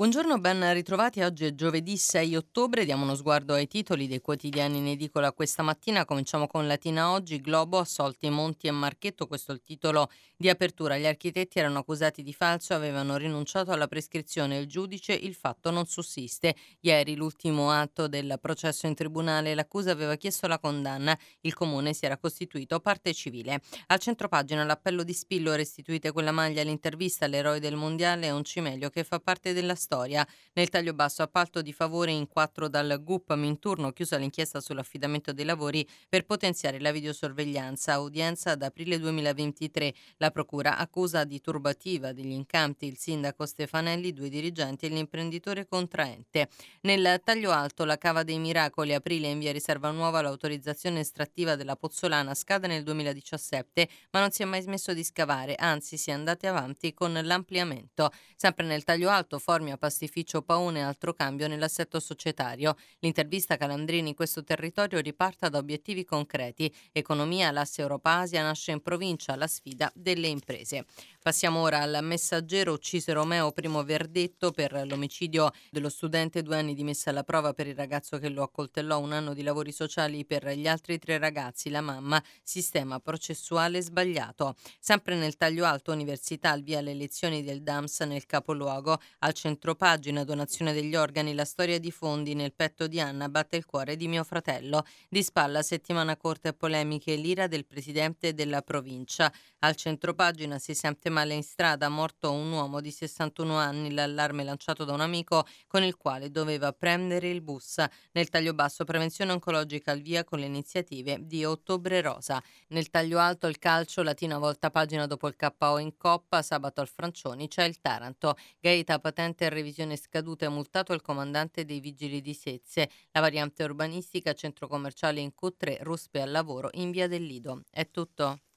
Buongiorno, ben ritrovati. Oggi è giovedì 6 ottobre. Diamo uno sguardo ai titoli dei quotidiani in edicola questa mattina. Cominciamo con Latina Oggi. Globo, assolti Monti e Marchetto. Questo è il titolo di apertura. Gli architetti erano accusati di falso e avevano rinunciato alla prescrizione. Il giudice, il fatto non sussiste. Ieri l'ultimo atto del processo in tribunale. L'accusa aveva chiesto la condanna. Il comune si era costituito parte civile. Al centropagina l'appello di Spillo, restituite quella maglia, l'intervista all'eroe del mondiale è un cimelio che fa parte della storia. Nel taglio basso, appalto di favore in 4 dal GUP, Minturno, chiusa l'inchiesta sull'affidamento dei lavori per potenziare la videosorveglianza, udienza ad aprile 2023. La procura accusa di turbativa degli incanti il sindaco Stefanelli, 2 dirigenti e l'imprenditore contraente. Nel taglio alto, la cava dei miracoli, aprile in via Riserva Nuova, l'autorizzazione estrattiva della Pozzolana scade nel 2017, ma non si è mai smesso di scavare, anzi si è andati avanti con l'ampliamento. Sempre nel taglio alto, Formia, pastificio Paone e altro cambio nell'assetto societario. L'intervista Calandrini in questo territorio riparta da obiettivi concreti. Economia, l'asse Europa-Asia nasce in provincia, la sfida delle imprese. Passiamo ora al Messaggero, uccise Romeo, primo verdetto per l'omicidio dello studente, 2 anni di messa alla prova per il ragazzo che lo accoltellò, 1 anno di lavori sociali per gli altri 3 ragazzi, la mamma, sistema processuale sbagliato. Sempre nel taglio alto, università, al via le lezioni del DAMS nel capoluogo, al centropagina, donazione degli organi, la storia di fondi, nel petto di Anna batte il cuore di mio fratello, di spalla settimana corte e polemiche, l'ira del presidente della provincia. Al centropagina si sente male in strada, morto un uomo di 61 anni, l'allarme lanciato da un amico con il quale doveva prendere il bus. Nel taglio basso, prevenzione oncologica al via con le iniziative di Ottobre Rosa. Nel taglio alto, il calcio, Latina volta pagina dopo il KO in Coppa, sabato al Francioni c'è il Taranto. Gaeta, patente e revisione scadute, multato il comandante dei vigili di Sezze. La variante urbanistica, centro commerciale in Q3, ruspe al lavoro in via del Lido. È tutto.